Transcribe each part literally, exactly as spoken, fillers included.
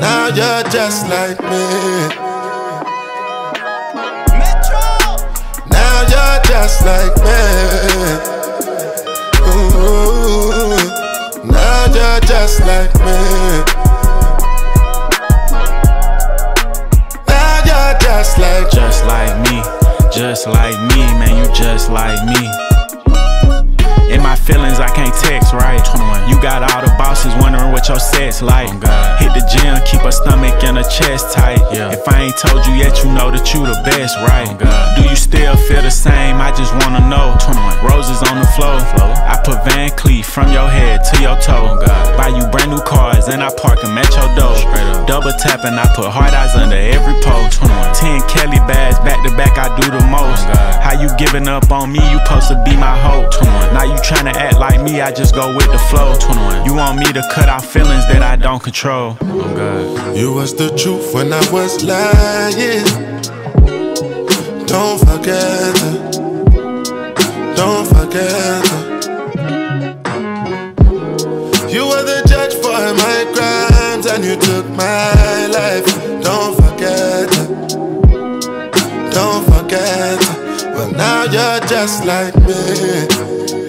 now you're just like me. Now you're just like me. Ooh, now you're just like me. Now you're just like, just like me, just like me, man, you just like me. In my feelings, I can't text right. You got all the bosses wondering what your set's like. Oh, hit the gym, keep a stomach and a chest tight. Yeah. If I ain't told you yet, you know that you the best, right? Oh, do you still feel the same? I just wanna know. Roses on the floor. I put Van Cleef from your head to your toe. Oh, buy you brand new cars and I park them at your door. Double tapping, I put hard eyes under every post. Ten Kelly bags back to back, I do the most. Oh, how you giving up on me? You supposed to be my hope. Now you tryna act like me, I just go with the flow. You want me to cut out feelings that I don't control. Oh God. You was the truth when I was lying. Don't forget it. Don't forget it. You were the judge for my crimes and you took my life. Don't forget it. Don't forget it. Well, now you're just like me.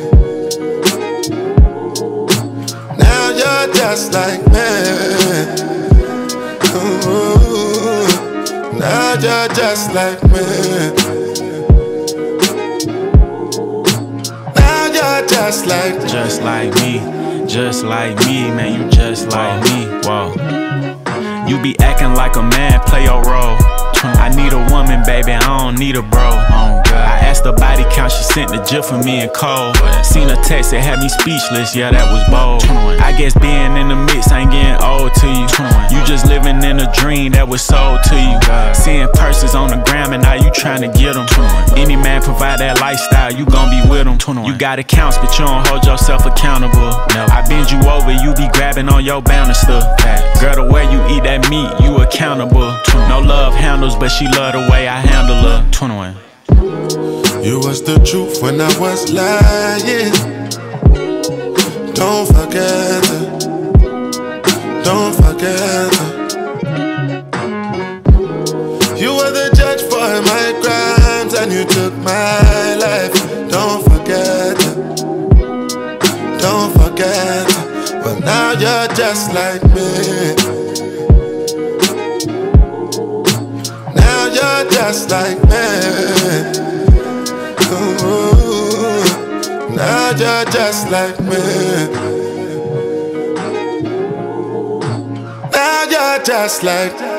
You're just like me. Ooh, now you're just like me. Now you're just like, just like me, just like me, man, you just like me. Whoa, you be acting like a man, play your role. I need a woman, baby, I don't need a bro. Oh, God. I asked the body count, she sent the gif for me and Cole. Seen a text that had me speechless, yeah, that was bold. I guess being in the mix ain't getting old to you. You just living in a dream that was sold to you. Seeing purses on the gram and now you trying to get them. Any man provide that lifestyle, you gon' be with them. You got accounts, but you don't hold yourself accountable. I bend you over, you be grabbing on your banister. Girl, the way you eat that meat, you accountable. No love handles, but she love the way I handle her. twenty-one. You was the truth when I was lying. Don't forget it. Don't forget it. You were the judge for my crimes and you took my life. Don't forget it. Don't forget it. Well, now you're just like me. You're just like me. Ooh, now you're just like me. Now you're just like